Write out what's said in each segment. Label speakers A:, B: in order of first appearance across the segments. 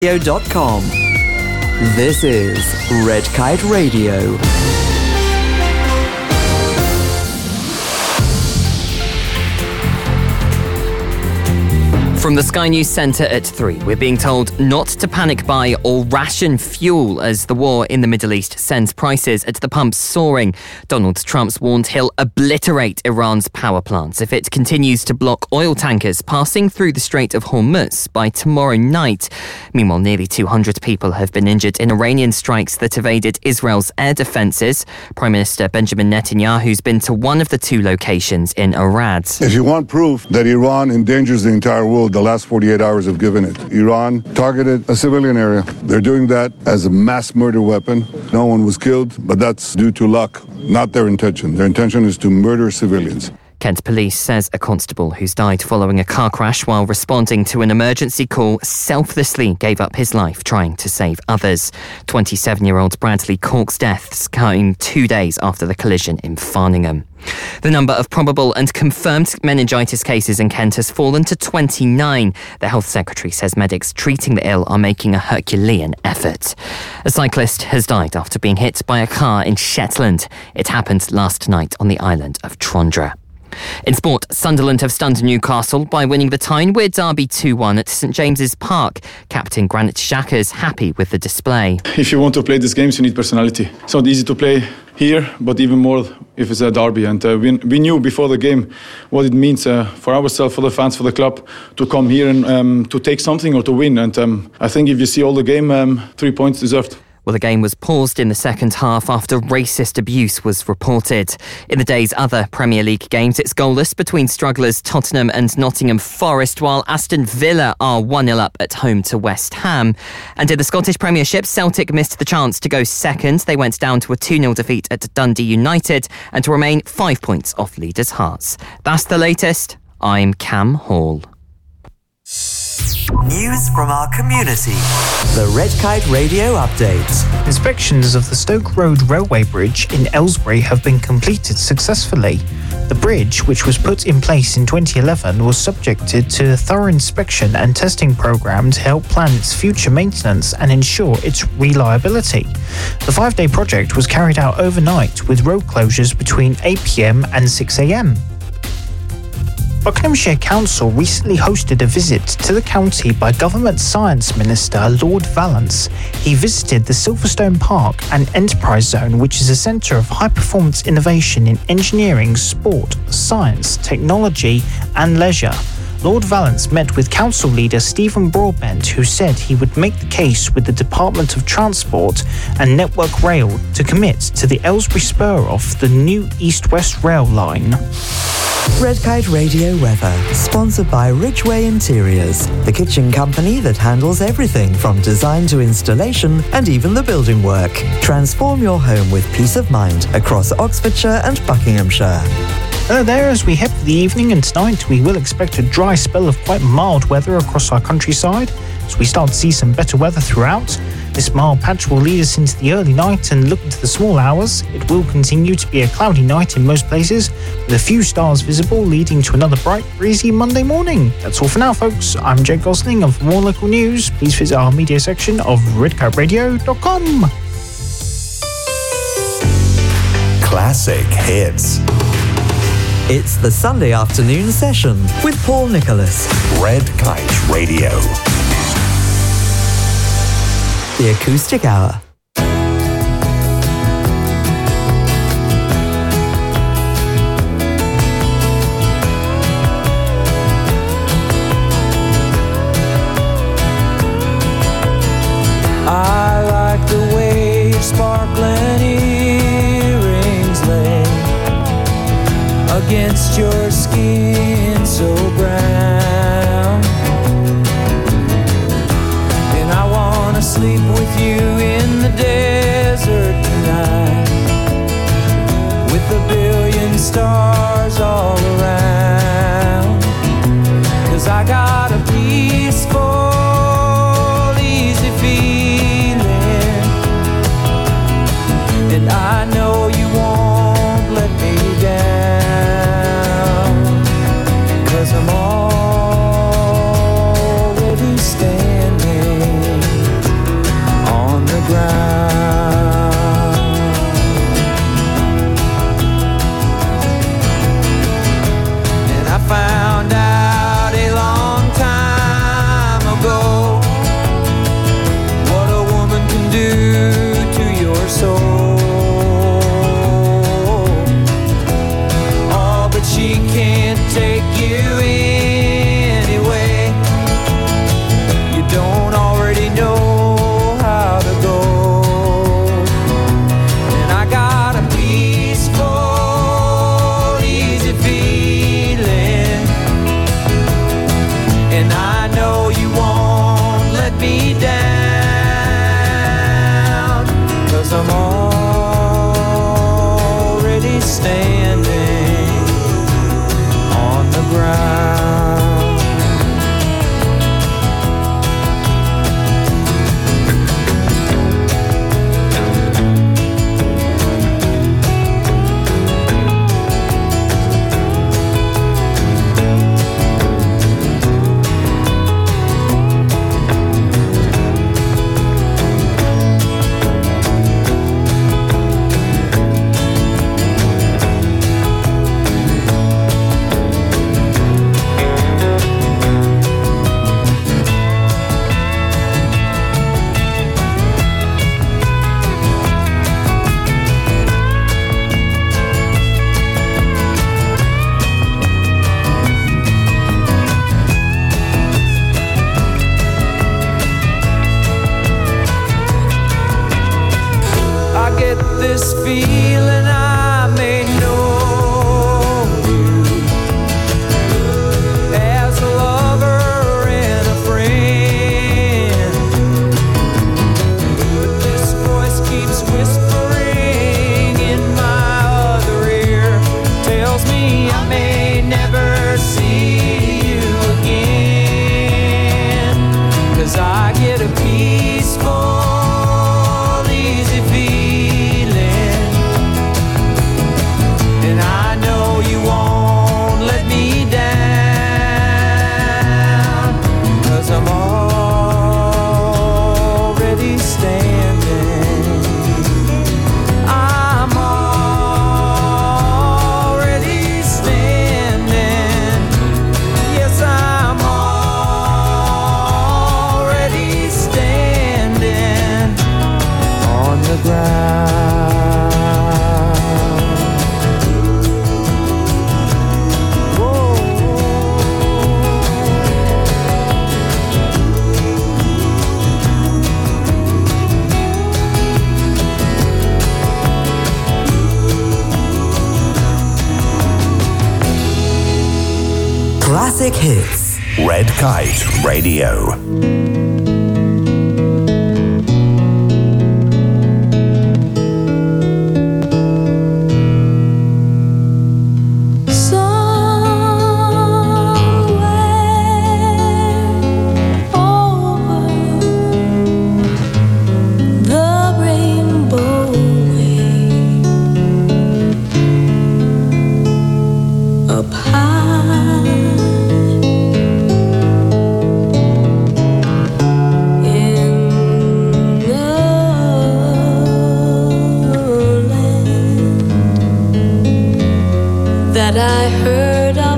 A: Radio.com. This is Red Kite Radio.
B: From the Sky News Centre at 3, we're being told not to panic buy or ration fuel as the war in the Middle East sends prices at the pumps soaring. Donald Trump's warned he'll obliterate Iran's power plants if it continues to block oil tankers passing through the Strait of Hormuz by tomorrow night. Meanwhile, nearly 200 people have been injured in Iranian strikes that evaded Israel's air defences. Prime Minister Benjamin Netanyahu's been to one of the two locations in Arad.
C: If you want proof that Iran endangers the entire world, the last 48 hours have given it. Iran targeted a civilian area. They're doing that as a mass murder weapon. No one was killed, but that's due to luck, not their intention. Their intention is to murder civilians.
B: Kent Police says a constable who's died following a car crash while responding to an emergency call selflessly gave up his life trying to save others. 27-year-old Bradley Cork's deaths came 2 days after the collision in Farningham. The number of probable and confirmed meningitis cases in Kent has fallen to 29. The Health Secretary says medics treating the ill are making a Herculean effort. A cyclist has died after being hit by a car in Shetland. It happened last night on the island of Trondra. In sport, Sunderland have stunned Newcastle by winning the Tyne-Wear Derby 2-1 at St James's Park. Captain Granit Xhaka's happy with the display.
D: If you want to play these games, you need personality. It's not easy to play here, but even more if it's a derby. And we knew before the game what it means for ourselves, for the fans, for the club, to come here and to take something or to win. And I think if you see all the game, 3 points deserved.
B: Well, the game was paused in the second half after racist abuse was reported. In the day's other Premier League games, it's goalless between strugglers Tottenham and Nottingham Forest, while Aston Villa are 1-0 up at home to West Ham. And in the Scottish Premiership, Celtic missed the chance to go second. They went down to a 2-0 defeat at Dundee United and to remain 5 points off leaders' Hearts. That's the latest. I'm Cam Hall.
A: News from our community. The Red Kite Radio Update.
E: Inspections of the Stoke Road Railway Bridge in Aylesbury have been completed successfully. The bridge, which was put in place in 2011, was subjected to a thorough inspection and testing programme to help plan its future maintenance and ensure its reliability. The 5-day project was carried out overnight with road closures between 8 p.m. and 6 a.m. Buckinghamshire Council recently hosted a visit to the county by Government Science Minister Lord Vallance. He visited the Silverstone Park and Enterprise Zone, which is a centre of high-performance innovation in engineering, sport, science, technology and leisure. Lord Vallance met with council leader Stephen Broadbent, who said he would make the case with the Department of Transport and Network Rail to commit to the Aylesbury spur off the new East-West Rail line.
A: Red Kite Radio weather, sponsored by Ridgeway Interiors, the kitchen company that handles everything from design to installation and even the building work. Transform your home with peace of mind across Oxfordshire and Buckinghamshire.
E: Hello there, as we head for the evening and tonight, we will expect a dry spell of quite mild weather across our countryside as we start to see some better weather throughout. This mild patch will lead us into the early night and look into the small hours. It will continue to be a cloudy night in most places, with a few stars visible, leading to another bright, breezy Monday morning. That's all for now, folks. I'm Jake Gosling, and for more local news, please visit our media section of redkiteradio.com.
F: Classic hits.
A: It's the Sunday afternoon session with Paul Nicholas.
F: Red Kite Radio.
A: The Acoustic Hour.
G: I like the way your sparkling earrings lay against your skin so brown, and I wanna sleep with you in the desert tonight, with a billion stars all around, 'cause I got a peaceful, easy feeling, and I know you won't let me down, 'cause I'm already standing 'cause I'm already standing on the ground. This feeling I may know you as a lover and a friend, but this voice keeps whispering in my other ear, tells me I may never see you again, 'cause I get a peaceful I'm already standing. I'm already standing. Yes, I'm already standing on the ground.
A: Classic Hits.
F: Red Kite Radio.
H: That I heard of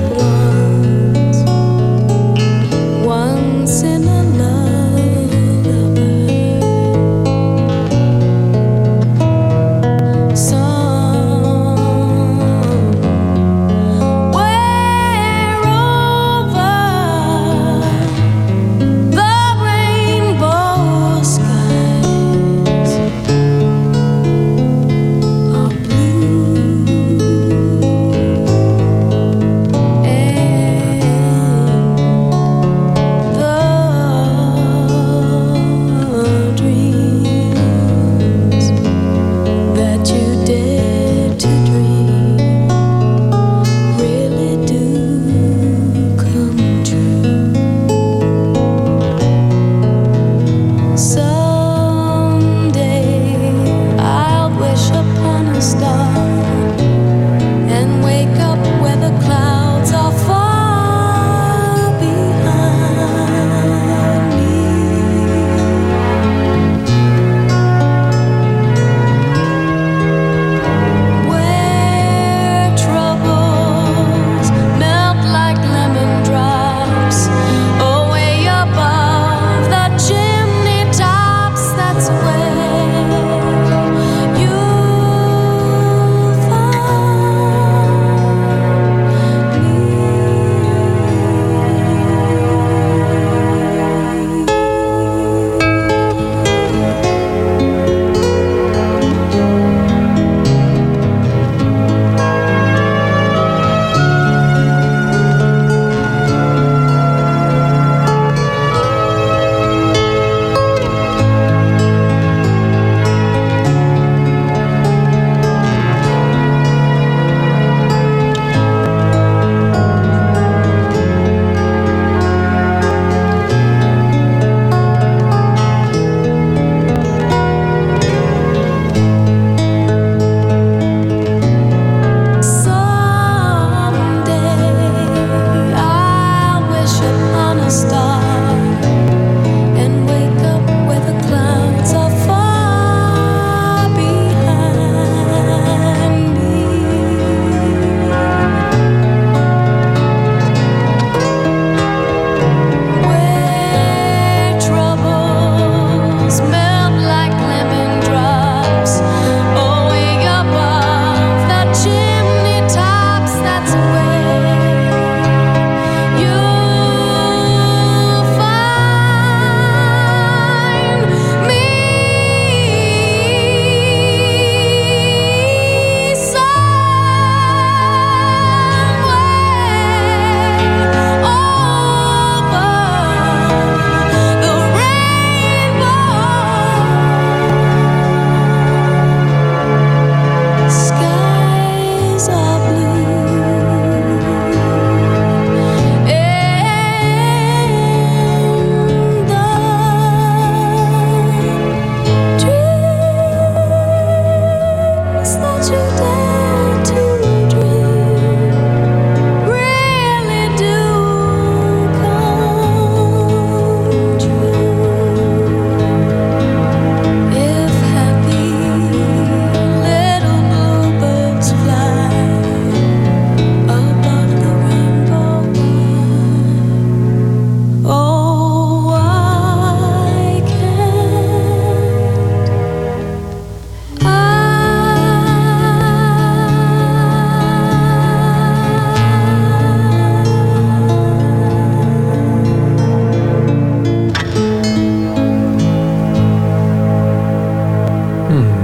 H: once in a lullaby. Somewhere over the rainbow skies are blue.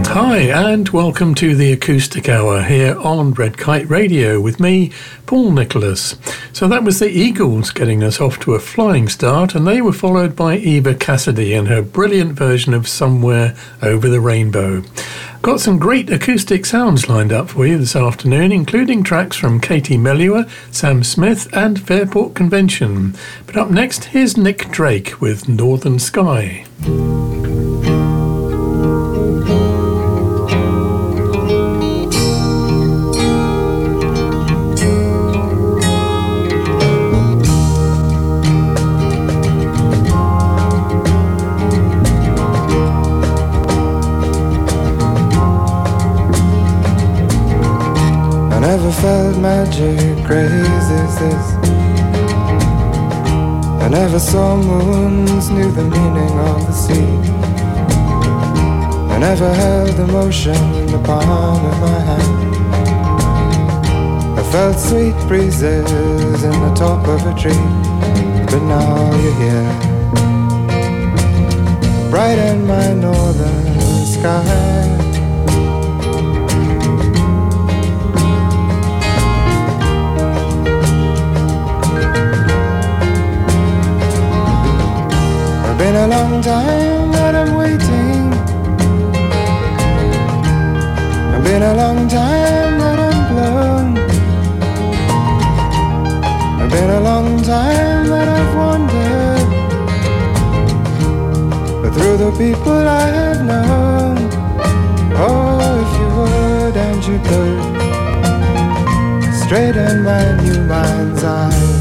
I: Hi, and welcome to the Acoustic Hour here on Red Kite Radio with me, Paul Nicholas. So that was the Eagles getting us off to a flying start, and they were followed by Eva Cassidy and her brilliant version of Somewhere Over the Rainbow. Got some great acoustic sounds lined up for you this afternoon, including tracks from Katie Melua, Sam Smith and Fairport Convention. But up next, here's Nick Drake with Northern Sky.
J: Felt magic crazy as this. I never saw moons, knew the meaning of the sea. I never held emotion in the palm of my hand. I felt sweet breezes in the top of a tree. But now you're here, bright in my northern sky. Been a long time that I'm waiting. It's been a long time that I'm blown. It's been a long time that I've wandered, but through the people I have known. Oh, if you would and you could, straighten my new mind's eye.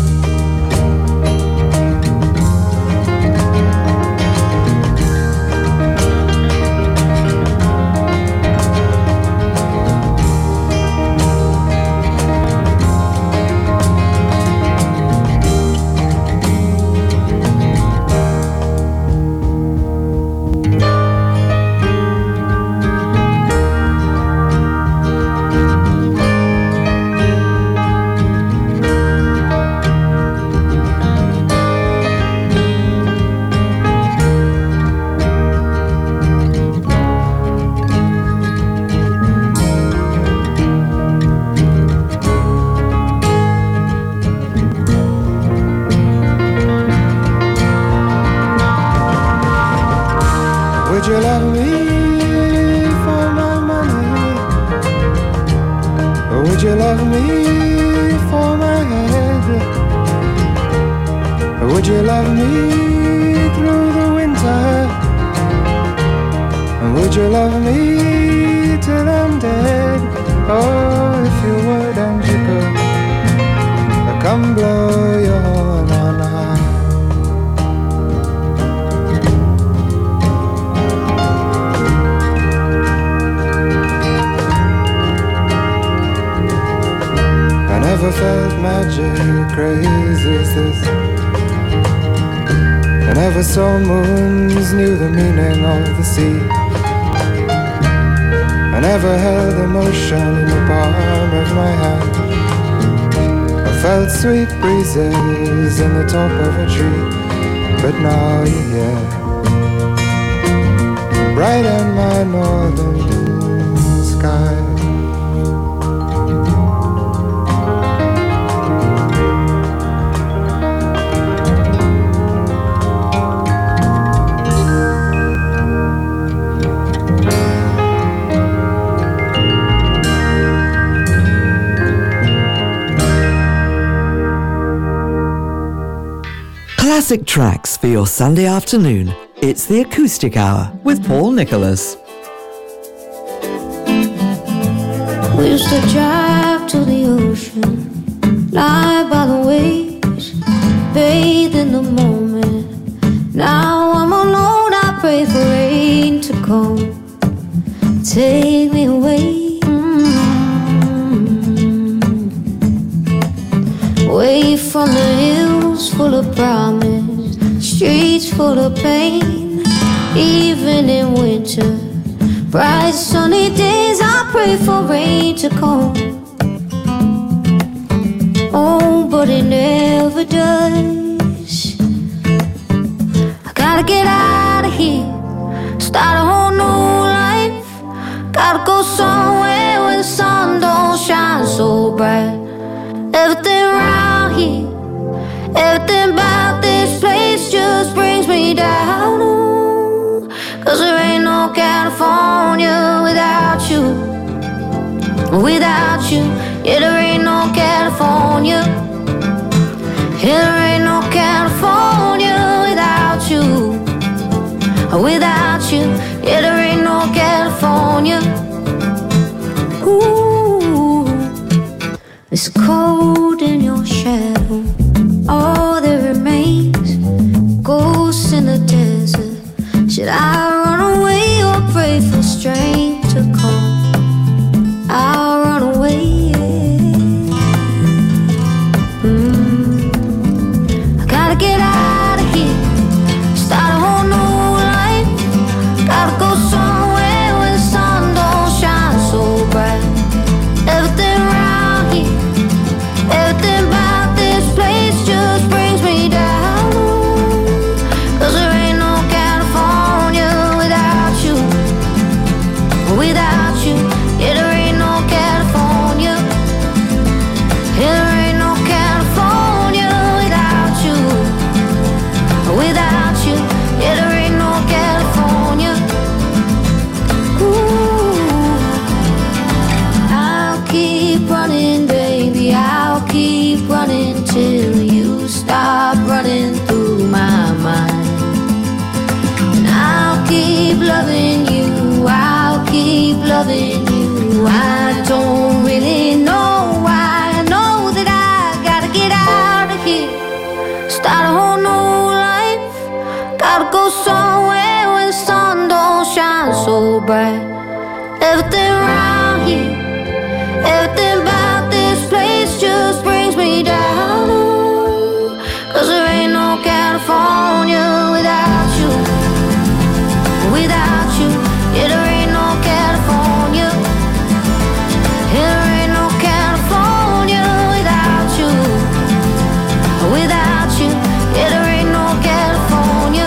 J: Sweet breezes in the top of a tree, but now you're here, bright in my northern sky.
A: Classic tracks for your Sunday afternoon. It's the Acoustic Hour with Paul Nicholas.
H: We used to drive to the ocean, lie by the waves, bathe in the moment. Now I'm alone, I pray for rain to come, take me away. Away from the hills full of promise, streets full of pain. Even in winter, bright sunny days, I pray for rain to come. Oh, but it never does. I gotta get out of here, start a whole new life. without you. Yeah, there ain't no California. Yeah, there ain't no California without you. Without you, yeah, there ain't no California. Ooh, it's cold in your shadow. All that remains, ghosts in the desert. Should I run away or pray for strength to come? I'll run away. I gotta get out of here, start a whole new life. Gotta go somewhere where the sun don't shine so bright. Everything around here, everything about this place just brings me down. 'Cause there ain't no California without you. Without you, yeah, there ain't no California. Yeah, there ain't no California without you. Without you, yeah, there ain't no California. Ooh, I'll keep running, baby, I'll keep running till you stop running through my mind. And I'll keep loving you, I'll keep loving you. I don't really know why. I know that I gotta get out of here, start a whole new life. Gotta go somewhere where the sun don't shine so bright. Everything around here, everything about this place just brings me down. 'Cause there ain't no California without you. Without you, yeah, there ain't no California. Yeah, there ain't no California without you. Without you, yeah, there ain't no California.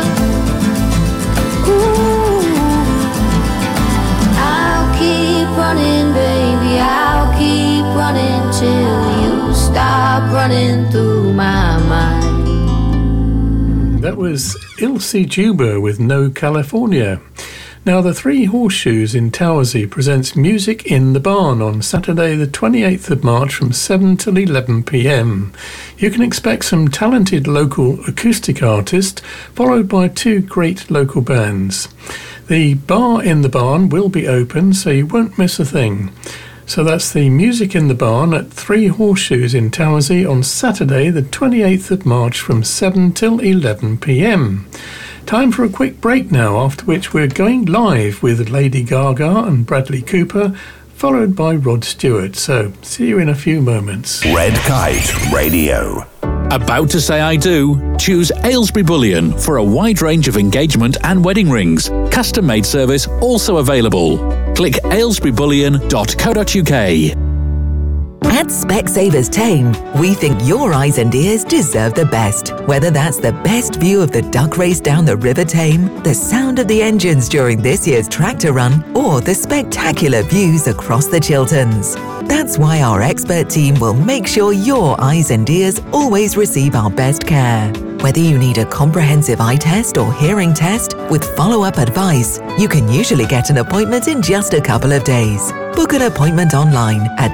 H: Ooh, I'll keep running, baby, I'll keep running till you stop running through my mind.
I: That was Ilse Juba with No California. Now, the Three Horseshoes in Towersey presents Music in the Barn on Saturday the 28th of March from 7 till 11 p.m. You can expect some talented local acoustic artists, followed by two great local bands. The bar in the barn will be open, so you won't miss a thing. So that's the Music in the Barn at Three Horseshoes in Towersey on Saturday the 28th of March from 7 till 11 p.m. Time for a quick break now, after which we're going live with Lady Gaga and Bradley Cooper, followed by Rod Stewart. So, see you in a few moments.
F: Red Kite Radio.
K: About to say I do? Choose Aylesbury Bullion for a wide range of engagement and wedding rings. Custom-made service also available. Click aylesburybullion.co.uk.
L: At Specsavers Tame, we think your eyes and ears deserve the best. Whether that's the best view of the duck race down the River Tame, the sound of the engines during this year's tractor run, or the spectacular views across the Chilterns. That's why our expert team will make sure your eyes and ears always receive our best care. Whether you need a comprehensive eye test or hearing test with follow-up advice, you can usually get an appointment in just a couple of days. Book an appointment online at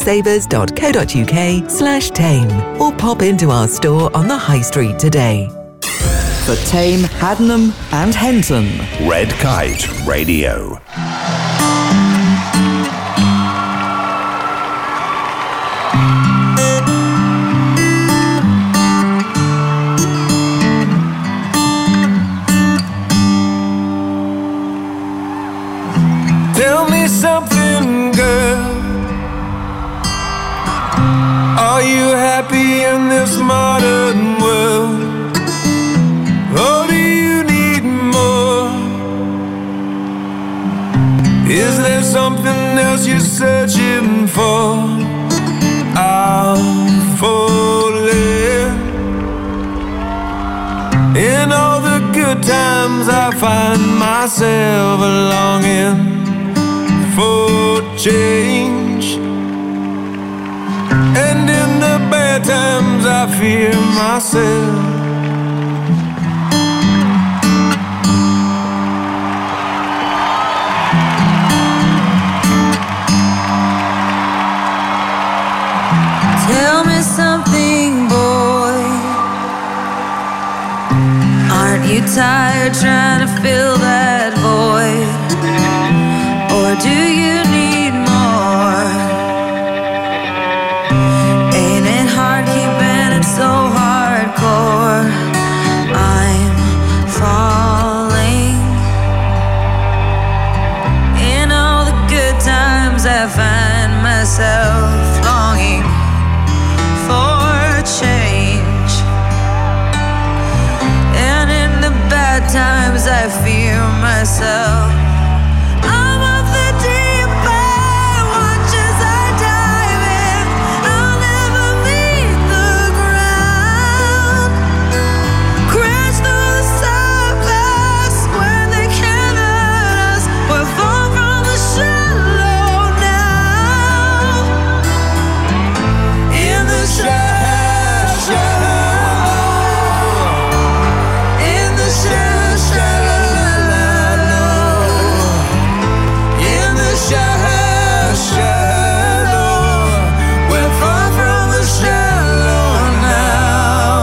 L: specsavers.co.uk/tame or pop into our store on the High Street today.
A: For Tame, Haddenham and Henton.
F: Red Kite Radio.
J: Tell me something, girl. Are you happy in this modern world? Or do you need more? Is there something else you're searching for? I'm falling. In all the good times I find myself longing for change, and in the bad times I fear myself.
H: tired trying to fill that void? Or do you need more? Ain't it hard keeping it so hardcore? I'm falling. In all the good times I find myself longing for change, and in the bad times I fear myself. I'm of the deep end, watch as I dive in. I'll never meet the ground. Crash through the surface where they can't hurt us. We're far from the shallow now. In the shallow, in the shallow, we're far from the shallow now.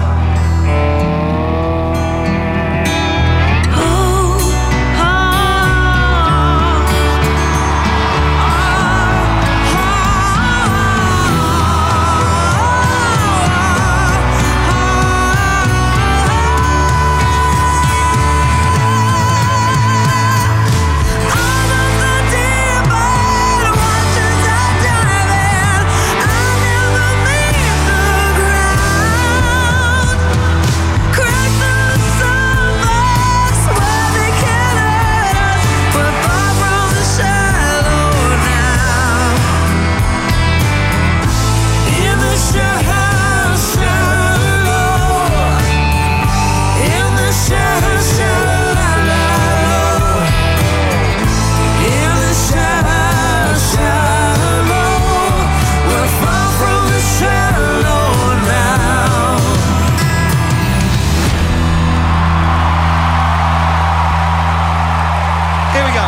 M: Here we go.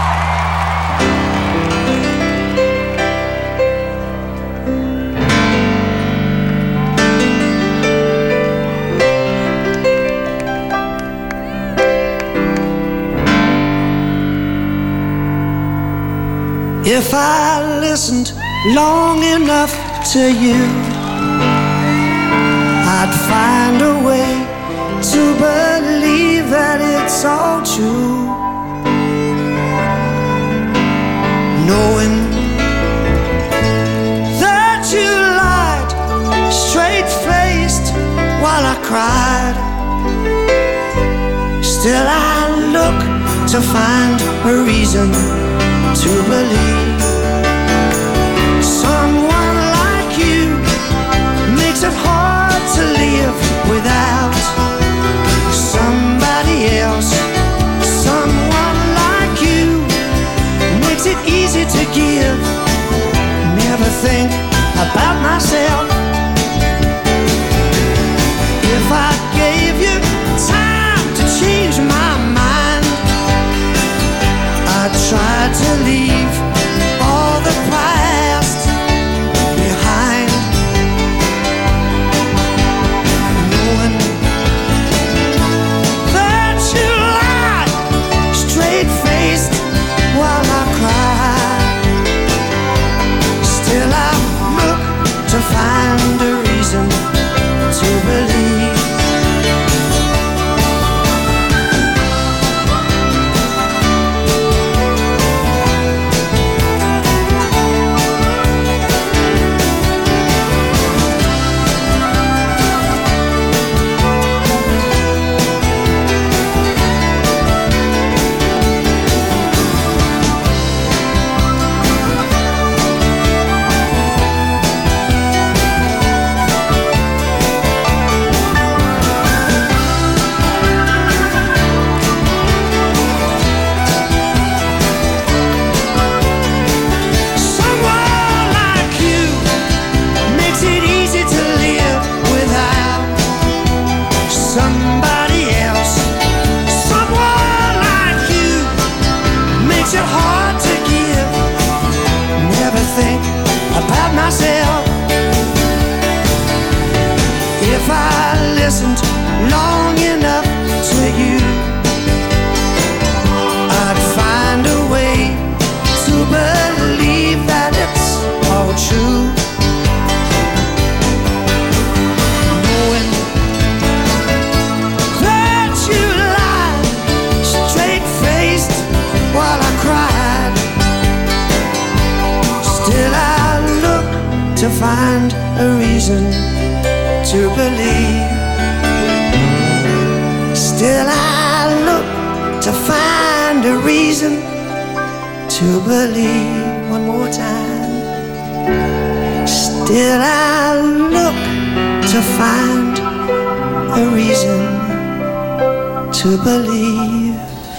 N: If I listened long enough to you, I'd find a way to believe that it's all true. Knowing that you lied, straight-faced while I cried, still I look to find a reason to believe. Someone like you makes it hard to live without somebody else. Someone like you makes it easy to give. Never think about myself. If I gave you time to change my mind, I'd try to leave all the past behind. Knowing that you lied, straight-faced while I cry, still I look to find a reason to believe. to find a reason to believe. Still I look to find a reason to believe. One more time. Still I look to find a reason to believe.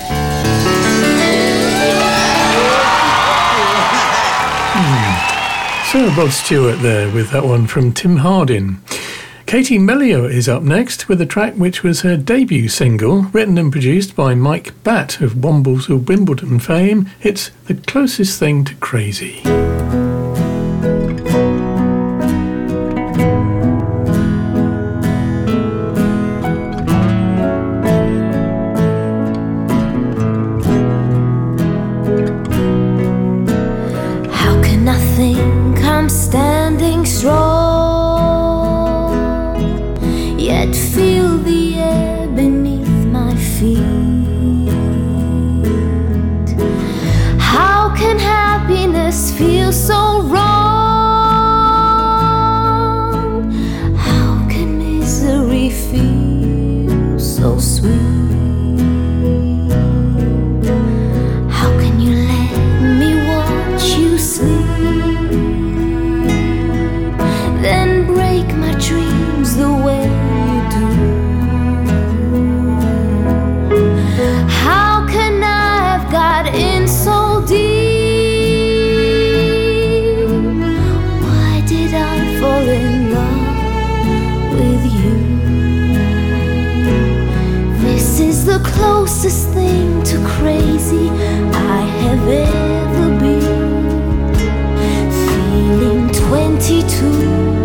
I: Sir Rod Stewart there with that one from Tim Hardin. Katie Melua is up next with a track which was her debut single, written and produced by Mike Batt of Wombles of Wimbledon fame. It's The Closest Thing to Crazy.
H: Standing strong, yet feel the air beneath my feet. How can happiness feel so wrong? How can misery feel so sweet? How can you let me watch you sleep? Then break my dreams the way you do. How can I have got in so deep? Why did I fall in love with you? This is the closest thing to crazy I have ever been. Feeling 22,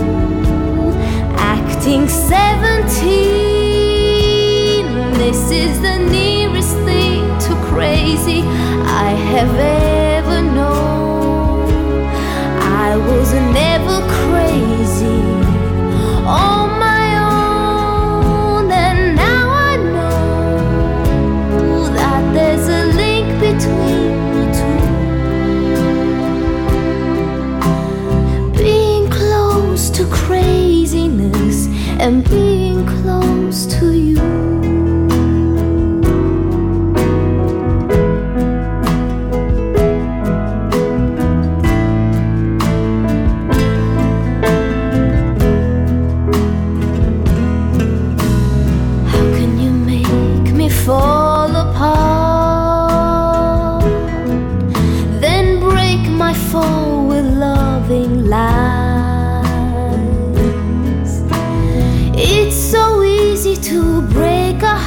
H: 17. This is the nearest thing to crazy I have ever known. I was never crazy on my own, and now I know that there's a link between the two. Being close to craziness and being close to you. How can you make me fall apart, then break my fall with loving lies? It's so easy to break a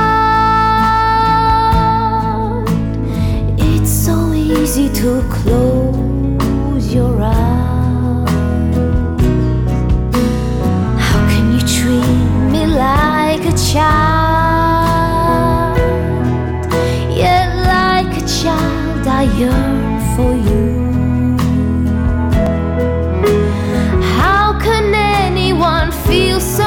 H: heart. It's so easy to close your eyes. How can you treat me like a child? Yet like a child I yearn for you. How can anyone feel so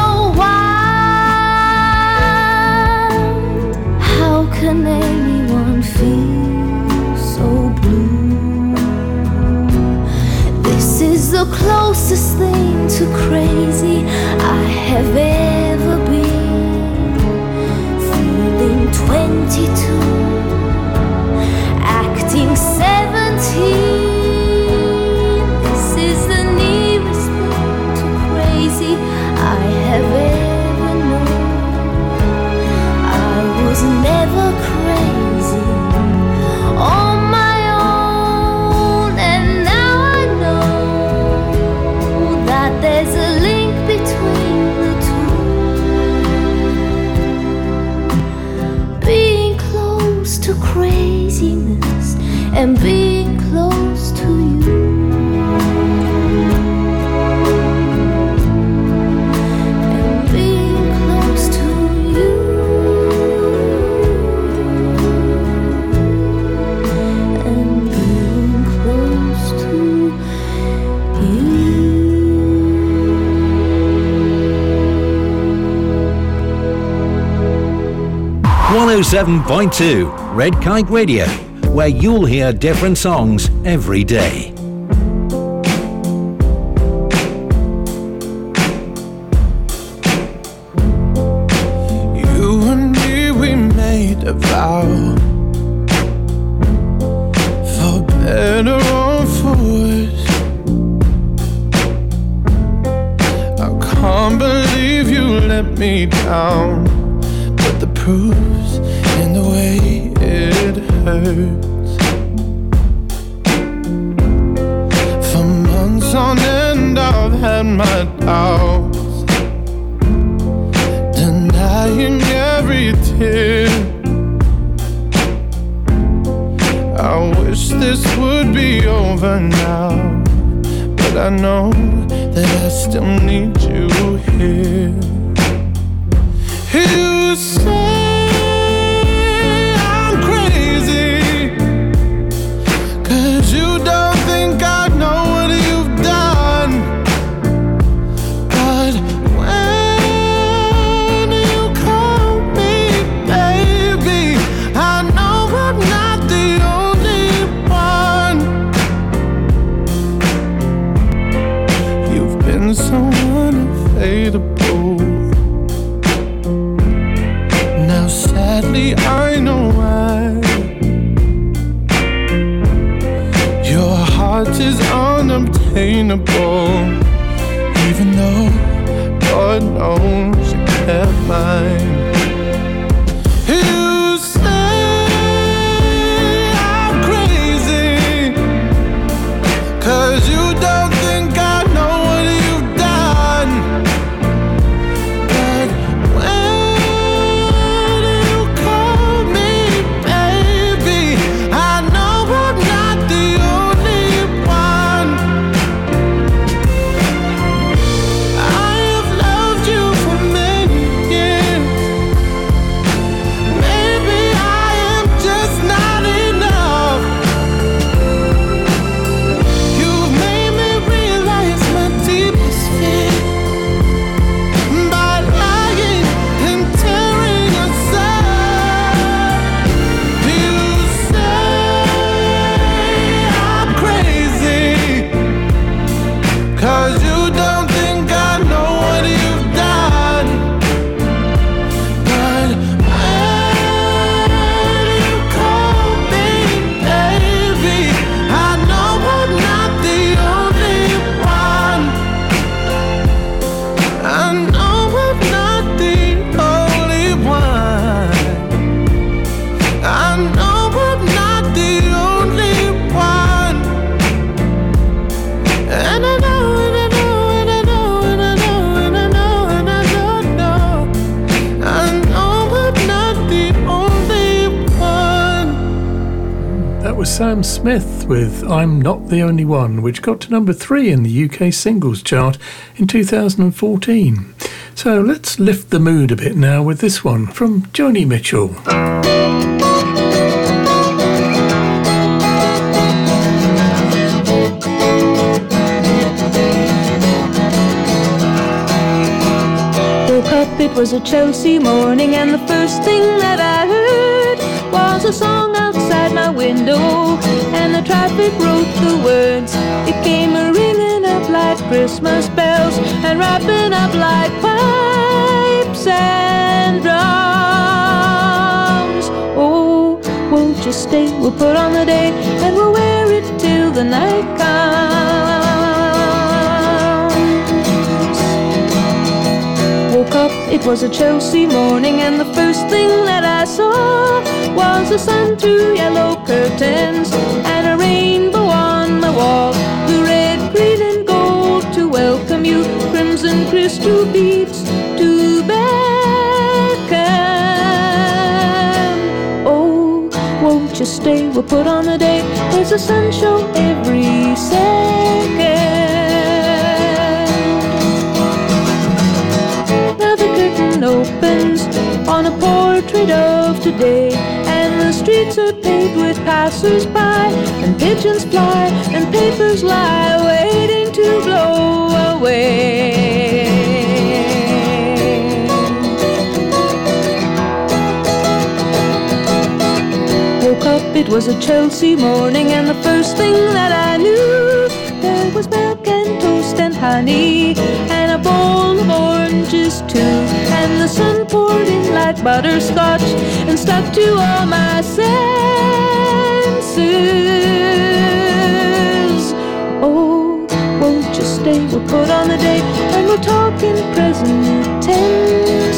H: wild? How can anyone feel so blue? This is the closest thing to crazy I have ever been. Feeling 22, acting 17. This is the nearest thing to crazy I have ever known. I was never crazy on my own, and now I know that there's a link between the two. Being close to craziness and being close to you. And being close to you. And being close to you.
M: 107.2 Red Kite Radio, where you'll hear different songs every day.
J: me down, but the proof's in the way it hurts. For months on end I've had my doubts, denying every tear. I wish this would be over now, but I know that I still need you here. You say I'm crazy, 'cause you don't think I know what you've done. But when you call me baby, I know I'm not the only one. You've been so unavailable. Now sadly I know why. Your heart is unobtainable, even though God knows you kept mine. You say I'm crazy, 'cause you don't think I know what you've done. But when you call me baby, I know I'm not the only one. I have loved you for many years. Maybe I am just not enough. You've made me realize my deepest fear by lying and tearing us up. You say I'm crazy, 'cause you don't think I know what you've done. But when you call me baby, I know I'm not the only one. I know I'm not the only one. I know I'm not the only one. And I know, and I know, and I know, and I know, and I know, and I know. I know I'm not the only one.
I: That was Sam Smith with I'm Not the Only One, which got to number 3 in the UK singles chart in 2014. So let's lift the mood a bit now with this one from Joni Mitchell.
O: Woke up, it was a Chelsea morning, and the first thing that I heard was a song outside my window, and the traffic wrote the words. It came a-ringing up like Christmas bells, and wrapping up like pipes and drums. Oh, won't you stay? We'll put on the day, and we'll wear it till the night comes. Woke up, it was a Chelsea morning, and the first thing that I saw was the sun through yellow curtains and a rainbow on the wall. The red, green and gold to welcome you, crimson crystal beads to beckon. Oh, won't you stay? We'll put on the day. There's a sun show every second. Now the curtain opens on a portrait of today, and the streets are paved with passers-by, and pigeons fly, and papers lie waiting to blow away. Woke up, it was a Chelsea morning, and the first thing that I knew, there was milk and toast and honey, and a bowl of oranges too, and the sun poured in like butterscotch and stuck to all my senses. Oh, won't you stay? We'll put on the day, and we'll talk in present tense.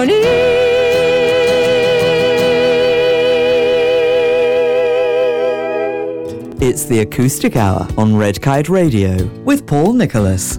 O: morning.
A: It's the Acoustic Hour on Red Kite Radio with Paul Nicholas.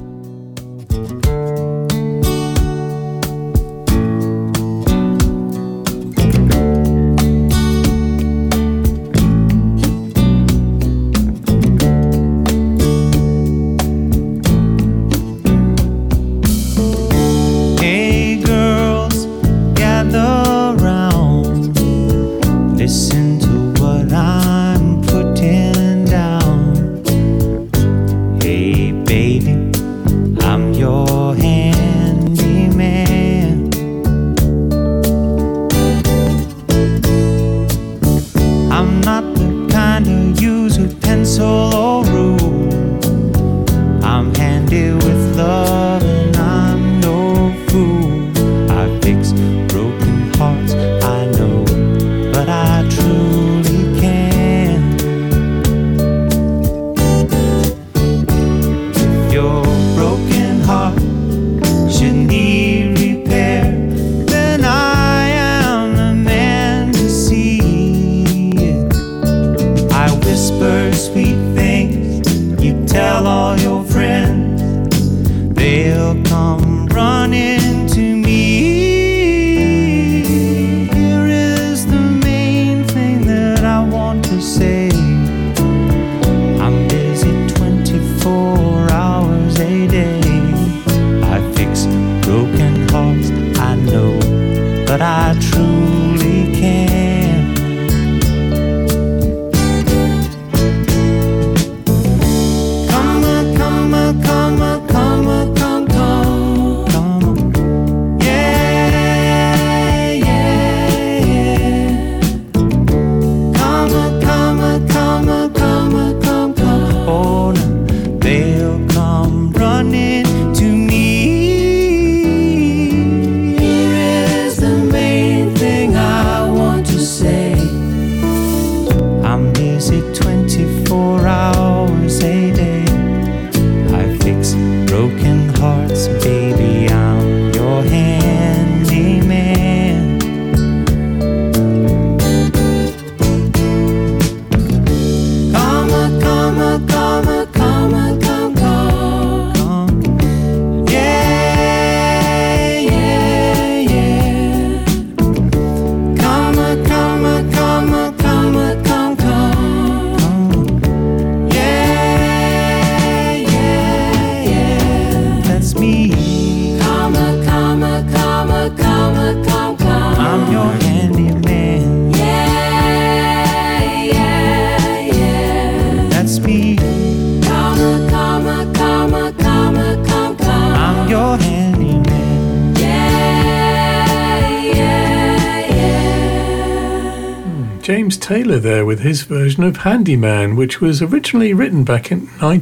I: James Taylor there with his version of Handyman, which was originally written back in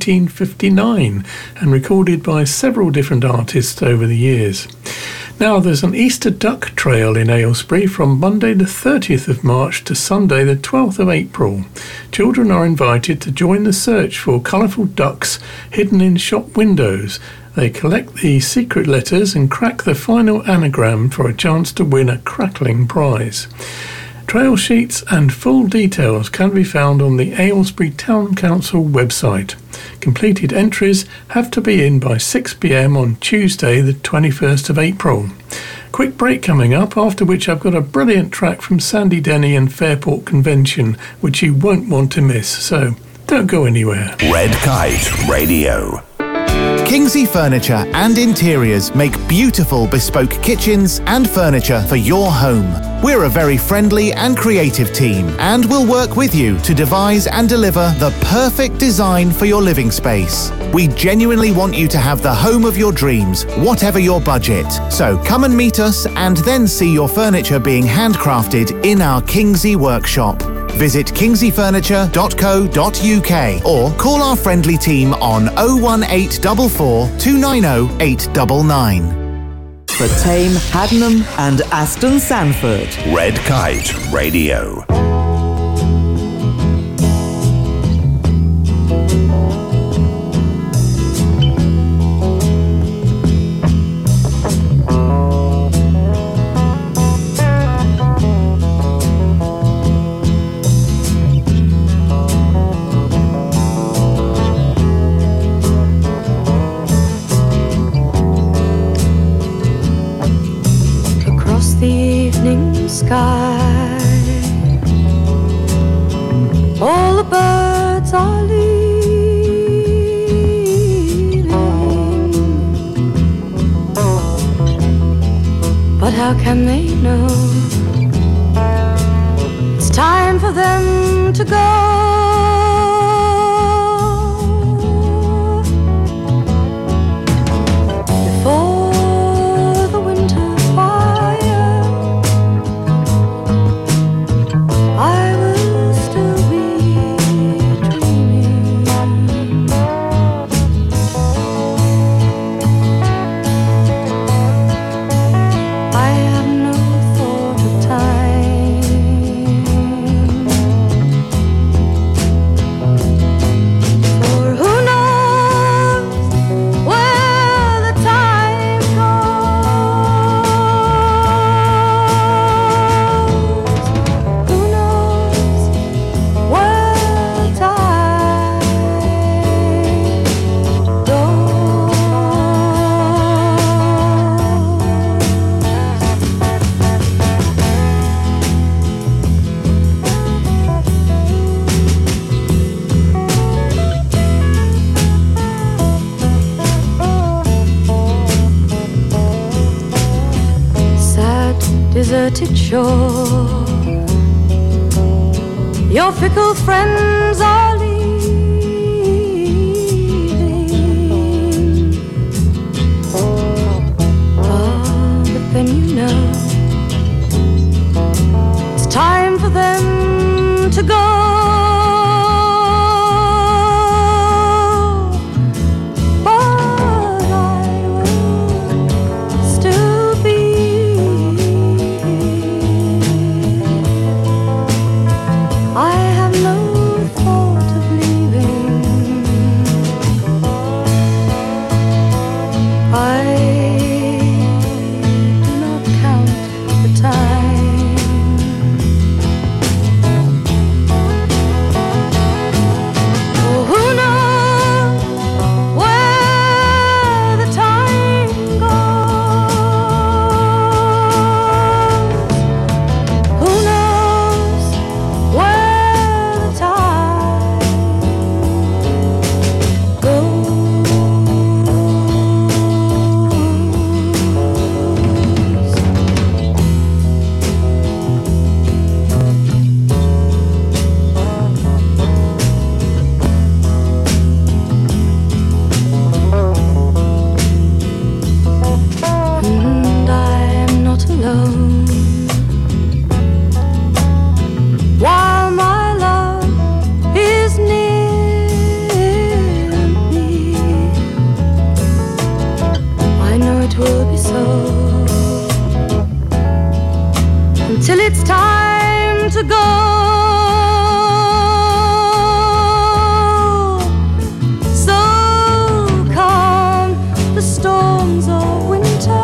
I: 1959 and recorded by several different artists over the years. Now, there's an Easter Duck Trail in Aylesbury from Monday the 30th of March to Sunday the 12th of April. Children are invited to join the search for colourful ducks hidden in shop windows. They collect the secret letters and crack the final anagram for a chance to win a crackling prize. Trail sheets and full details can be found on the Aylesbury Town Council website. Completed entries have to be in by 6 p.m. on Tuesday the 21st of April. Quick break coming up, after which I've got a brilliant track from Sandy Denny and Fairport Convention, which you won't want to miss, so don't go anywhere.
F: Red Kite Radio.
P: Kingsley Furniture and Interiors make beautiful bespoke kitchens and furniture for your home. We're a very friendly and creative team and will work with you to devise and deliver the perfect design for your living space. We genuinely want you to have the home of your dreams, whatever your budget. So come and meet us and then see your furniture being handcrafted in our Kingsley workshop. Visit kingsleyfurniture.co.uk or call our friendly team on 01844 290 899.
A: For Tame, Haddenham and Aston Sandford.
F: Red Kite Radio.
H: sky. All the birds are leaving, but how can they know it's time for them to go? Before the winter fire, I will still be dreaming. I have no thought of time, for who knows where the time goes? Who knows where the time sad, deserted shore, your fickle friends are leaving. Ah, but then you know it's time for them to go. But I will still be. I have no thought of leaving. I do not count the time. Oh, who knows where the time goes? Who knows where the time And I am not alone while my love is near me. I know it will be so until it's time to go. So calm the storms of winter,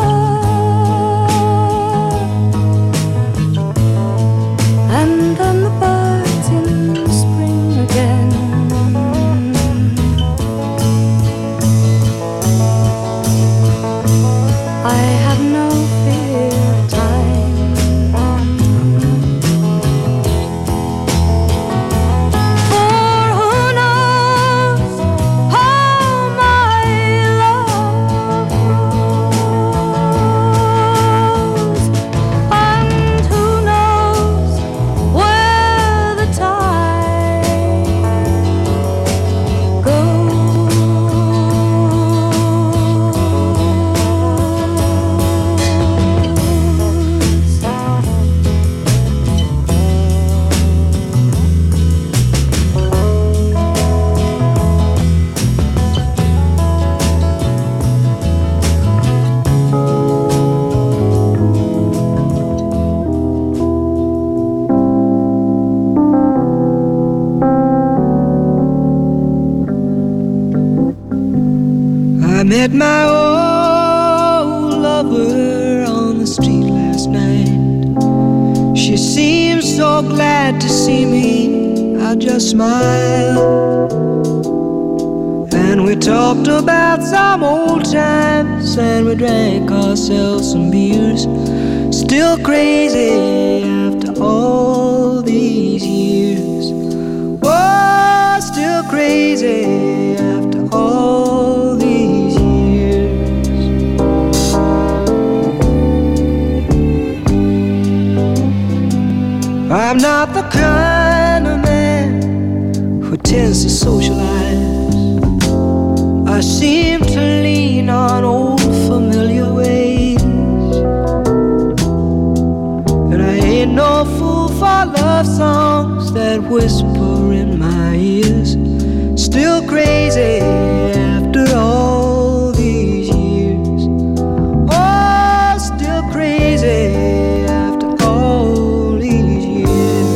H: and then the birds in spring again. I have no fear of time, for who knows how my love grows, and who knows where the time goes.
N: I met my old lover on the street last night. She seemed so glad to see me. I just smiled And we talked about some old times, and we drank ourselves some beers. Still crazy after all these years. Oh, still crazy after all these years. I'm not the kind of man who tends to socialize. I seem to lean on old familiar ways, and I ain't no fool for love songs that whisper in my ears. Still crazy after all these years. Oh, still crazy after all these years.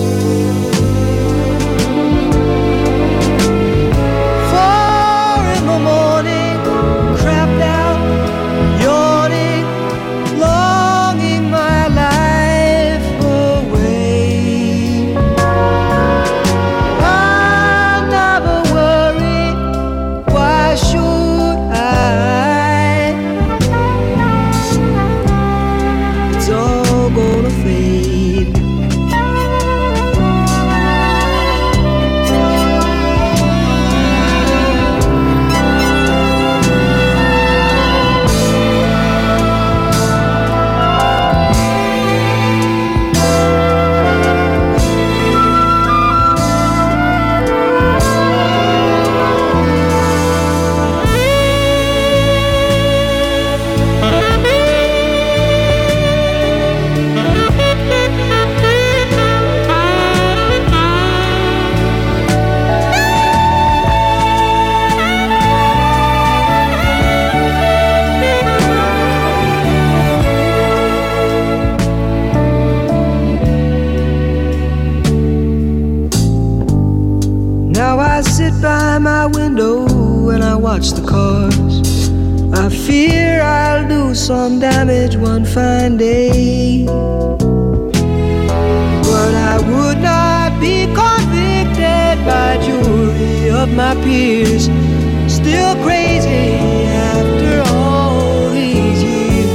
N: 4 in the morning, crapped out, yawning, longing my life away. I never worry, why should I? It's all gonna fade. Now I sit by my window and I watch the cars. I fear I'll do some damage one fine day, but I would not be convicted by jury of my peers. Still crazy after all these years.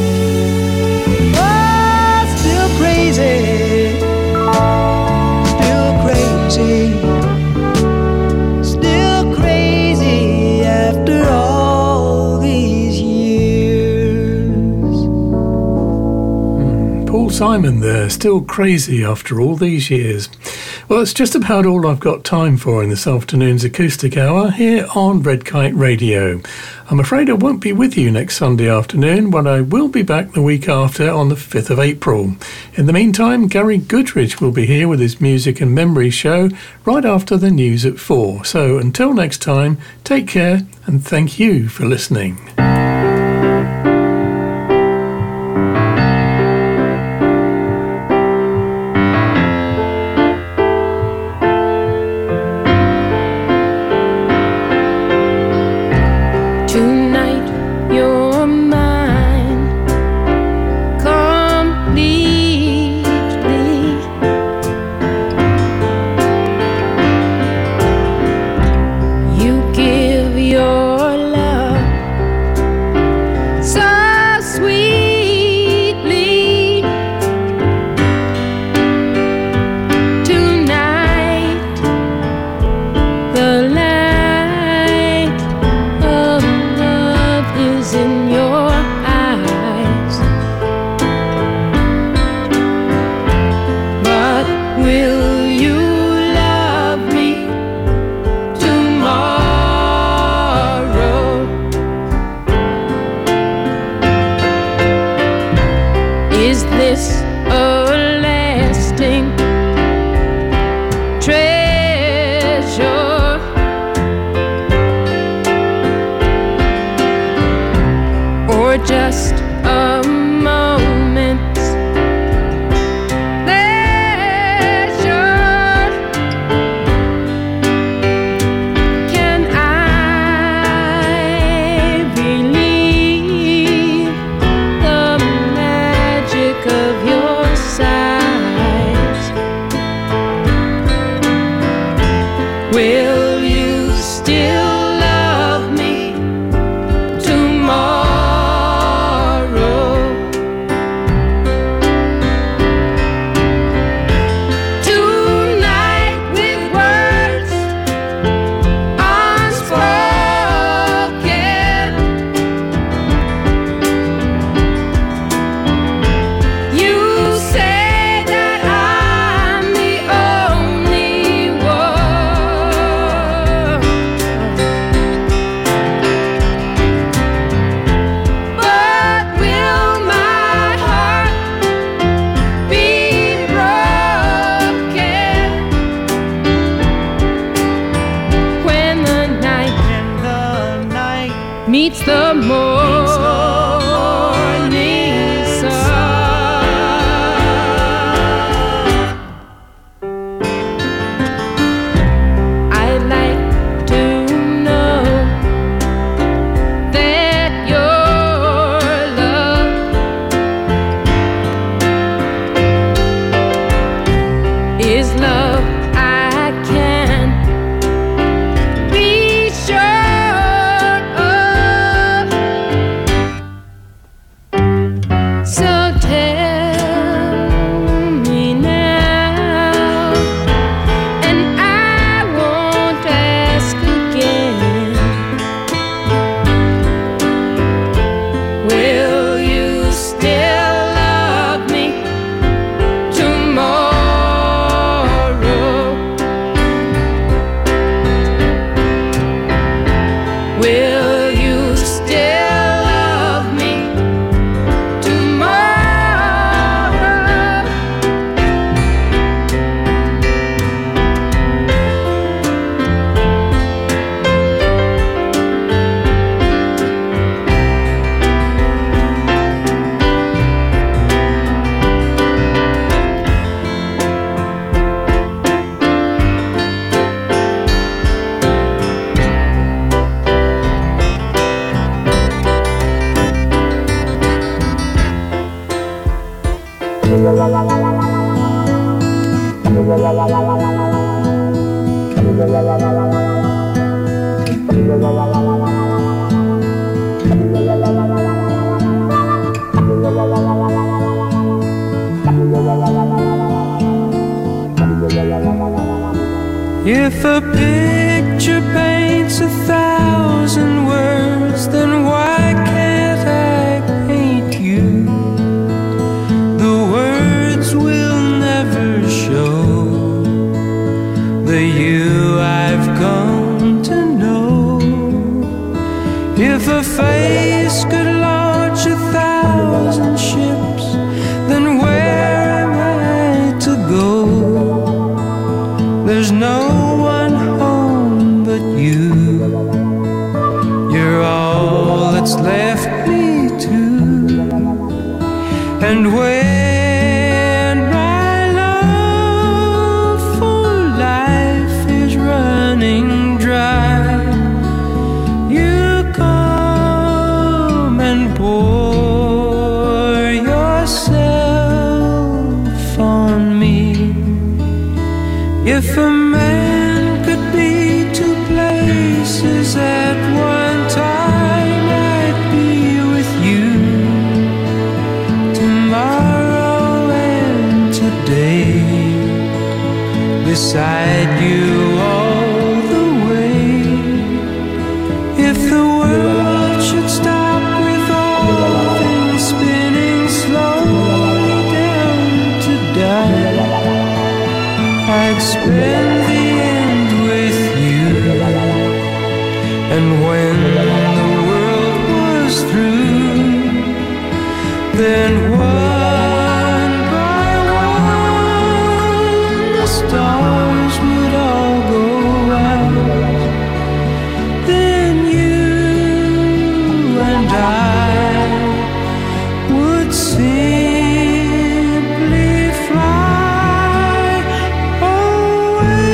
N: Oh, still crazy. Still crazy. Still crazy after all these years.
I: Paul Simon there, still crazy after all these years. Well, it's just about all I've got time for in this afternoon's acoustic hour here on Red Kite Radio. I'm afraid I won't be with you next Sunday afternoon, but I will be back the week after on the 5th of April. In the meantime, Gary Goodrich will be here with his Music and Memories show right after the news at 4. So until next time, take care and thank you for listening.
O: Tonight you're mine completely. You give your love so sweetly. Tonight the light of love is in your eyes. But will you love me tomorrow? Is this a lasting treasure? Or just a moment's pleasure? Can I believe the magic of your sighs? Will you still love meets the morning sun. I'd like to know that your love is love I can be sure of. So tell me now, and I won't ask again. Will you still love me tomorrow? Will you still love me tomorrow?
N: If a picture paints 1,000 words, then why can't I paint you? The words will never show the you I've come to know. If a face could launch 1,000 ships, then where am I to go? There's no one home but you. You're all that's left me to. And when my love for life is running dry, you come and pour yourself on me. If a man could be two places at one time, I'd be with you tomorrow and today, beside you all the way. If the world should stop with all things spinning slowly down to die, I'd spend the end with you. And when the world was through, then one by one the stars would all go out. Then you and I would simply fly away.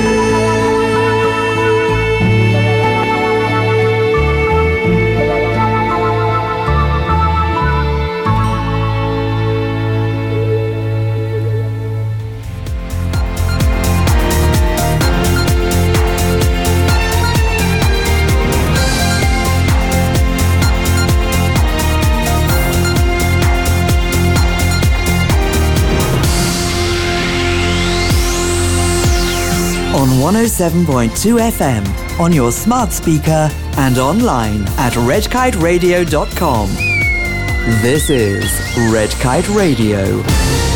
A: On 107.2 FM, on your smart speaker and online at redkiteradio.com. This is Red Kite Radio.